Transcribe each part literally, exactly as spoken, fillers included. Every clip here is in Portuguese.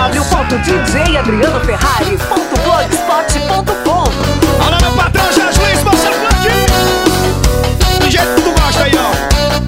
w ponto d j adriano ferrari ponto blogspot ponto com. Alô, meu patrão Jorge Luiz, moça aqui do jeito que tu gosta aí, ó.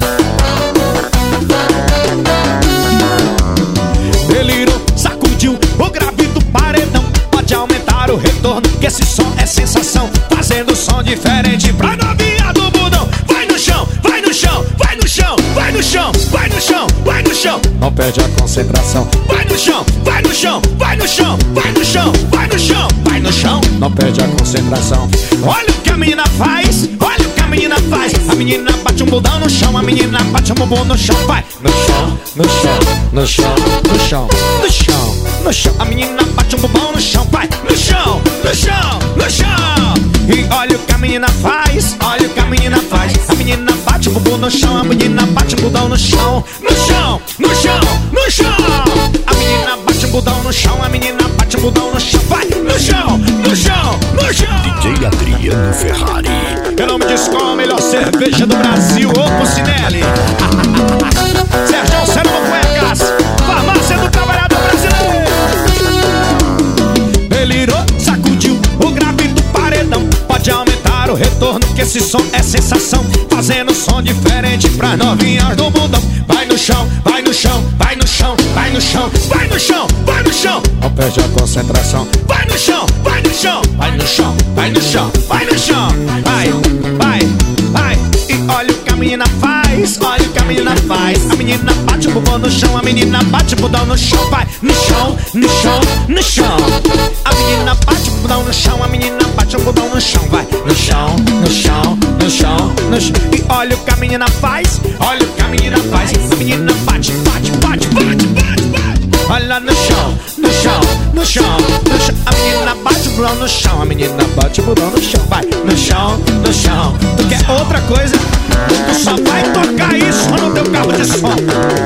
Delirou, sacudiu o grave do paredão. Pode aumentar o retorno, que esse som é sensação. Fazendo som diferente pra novinha do budão. Vai no chão, vai no chão, vai no chão, vai no chão, vai no chão, vai no chão. Não perde a concentração. Vai no chão, vai no chão, vai no chão, vai no chão, vai no chão, vai no chão. Não perde a concentração. Olha o que a menina faz, olha o que a menina faz. A menina bate um budão no chão, a menina bate um bumbum no chão. Vai no chão, no chão, no chão, no chão, no chão, no chão. A menina bate um bumbum no chão, vai no chão, no chão, no chão. E olha o que a menina faz, olha o que a menina faz. A menina bate o bumbum no chão, a menina bate o budão no chão. No chão, no chão, no chão. A menina bate o budão no chão, a menina bate o budão no chão. Vai no chão, no chão, no chão. D J Adriano Ferrari. Eu não me descom a melhor cerveja do Brasil, ô Pucinelli. Sérgio Servo Cuecas, farmácia do trabalhador brasileiro. Delirou, sacudiu o grave do paredão. Pode aumentar o retorno, que esse som é sensação. Fazendo som diferente pra novinhas do mundão. Vai no chão, vai no chão, vai no chão, vai no chão, vai no chão, vai no chão. Não perde a concentração. Vai no chão, vai no chão, vai no chão, vai no chão, vai no chão. Vai, vai, vai. E olha o que a menina faz, olha o que a menina faz. A menina bate o bumbum no chão, a menina bate o budão no chão. Vai no chão, no chão, no chão. A menina bate o budão no chão, a menina bate o budão no chão. Vai no chão, no chão, no chão, no chão. E olha o que a menina faz, olha o que a menina faz. A menina bate, bate, bate, bate, bate, bate. Olha no chão, no chão, no chão, no chão. A menina bate o budão no chão, a menina bate o budão no chão. Vai no chão, no chão. Tu quer outra coisa? Tu só vai tocar isso no teu carro de som.